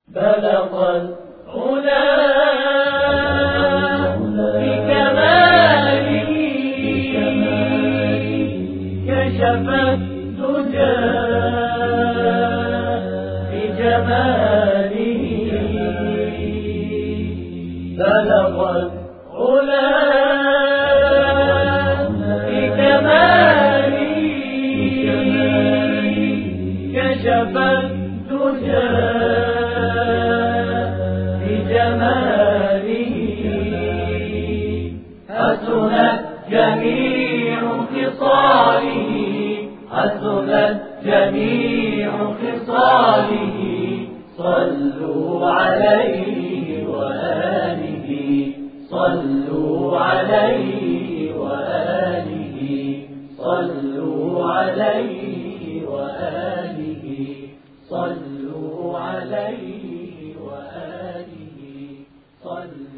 بلغ العلا بكماله كشف الدجى بجماله بلغ العلا بكماله كشف الدجى بجماله حسنت جميع خصاله حسنت جميع خصاله صلوا عليه وآله صلوا عليه وآله صلوا عليه وآله صلوا عليه وآله صلوا